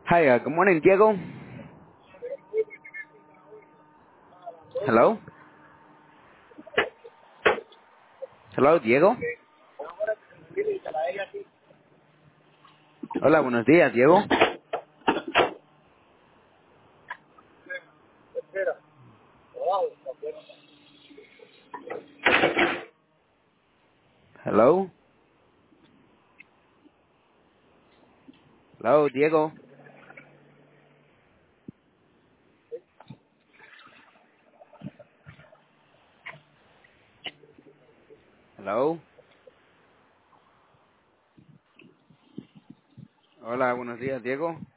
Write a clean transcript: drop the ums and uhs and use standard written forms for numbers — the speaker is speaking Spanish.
Hi, good morning, Diego. Hello. Hello, Diego. Hola, buenos días, Diego. Hello. Hello, Diego. Hello. Hola, buenos días, Diego.